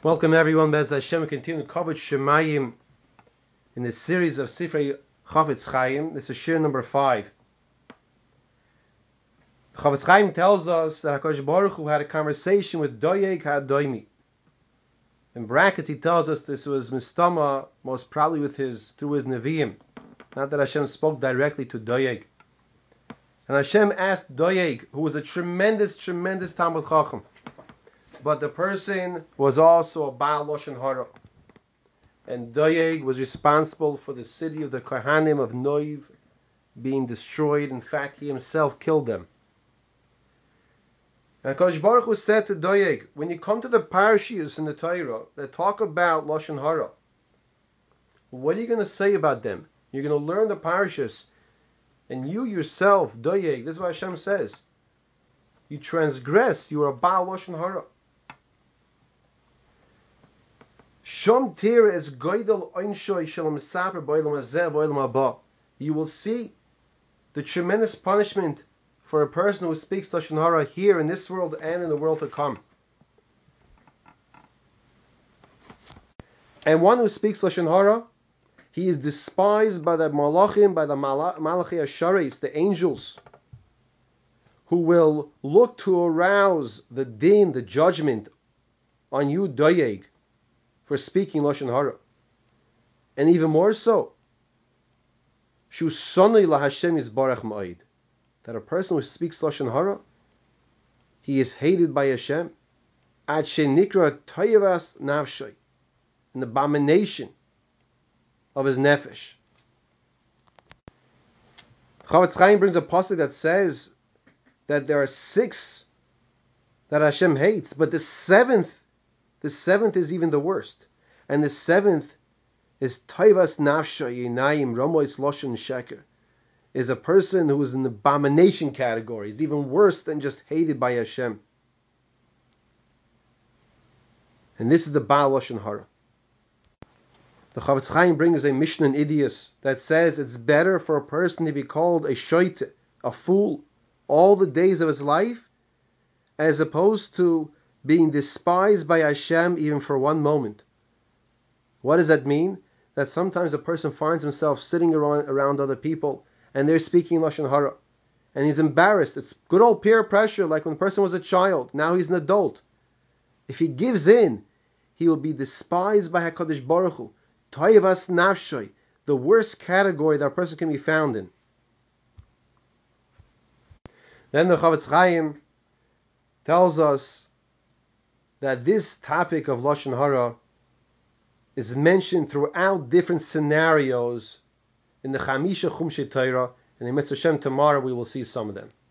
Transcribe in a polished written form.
Welcome everyone. Bez Hashem, we continue to cover Shemayim in this series of Sifrei Chafetz Chaim. This is Shir number 5. Chafetz Chaim tells us that HaKadosh Baruch Hu had a conversation with Doeg HaDoimi. In brackets, he tells us this was Mistama, most probably through his Nevi'im. Not that Hashem spoke directly to Doeg. And Hashem asked Doeg, who was a tremendous Talmud Chacham, but the person was also a Baal Lashon Hara. And Doeg was responsible for the city of the Kohanim of Noiv being destroyed. In fact, he himself killed them. And HaKadosh Baruch Hu said to Doeg, when you come to the parashiyos in the Torah that talk about Lashon Hara, what are you going to say about them? You're going to learn the parashas, and you yourself, Doeg, this is what Hashem says, you transgress, you are a Baal Lashon Hara. You will see the tremendous punishment for a person who speaks Lashon Hara here in this world and in the world to come. And one who speaks Lashon Hara, he is despised by the Malachim, by the Malachi Asharis, the angels, who will look to arouse the din, the judgment on you, Doeg, for speaking Lashon Hara. And even more so, Shu Sonai La Hashem Yisbarach Ma'id, that a person who speaks Lashon Hara, he is hated by Hashem, Ad Shenikra Tayavas Nafshay, an abomination of his nefesh. Chafetz Chaim brings a pasuk that says that there are 6 that Hashem hates, but the seventh is even the worst. And the 7th is Taivas Nafsha Yinayim Ramoitz Lashon Sheker, is a person who is in the abomination category. Is even worse than just hated by Hashem. And this is the Baal Lashon Hara. The Chafetz Chaim brings a Mishnah in Idios that says it's better for a person to be called a shoite, a fool, all the days of his life, as opposed to being despised by Hashem even for one moment. What does that mean? That sometimes a person finds himself sitting around other people and they're speaking Lashon Hara, and he's embarrassed. It's good old peer pressure, like when a person was a child. Now he's an adult. If he gives in, he will be despised by HaKadosh Baruch Hu. Toivas nafshay, the worst category that a person can be found in. Then the Chafetz Chaim tells us that this topic of Lashon Hara is mentioned throughout different scenarios in the Chamisha Chumshei Torah, and in Mitzvah Shem tomorrow we will see some of them.